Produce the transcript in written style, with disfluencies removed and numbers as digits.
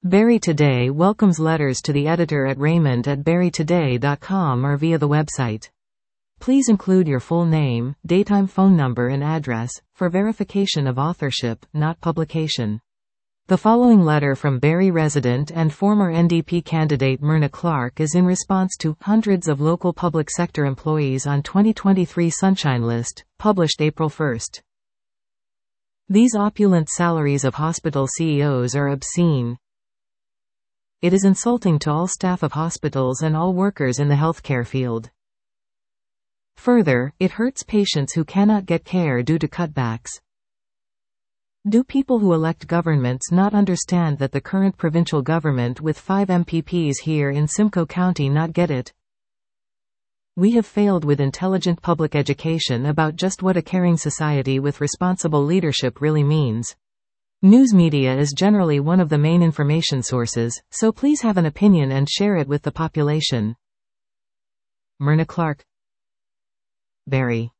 Barrie Today welcomes letters to the editor at raymond@barrietoday.com or via the website. Please include your full name, daytime phone number and address, for verification of authorship, not publication. The following letter from Barrie resident and former NDP candidate Myrna Clark is in response to hundreds of local public sector employees on 2023 Sunshine List, published April 1. These opulent salaries of hospital CEOs are obscene. It is insulting to all staff of hospitals and all workers in the healthcare field. Further, it hurts patients who cannot get care due to cutbacks. Do people who elect governments not understand that the current provincial government with 5 MPPs here in Simcoe County not get it? We have failed with intelligent public education about just what a caring society with responsible leadership really means. News media is generally one of the main information sources, so please have an opinion and share it with the population. Myrna Clark, Barrie.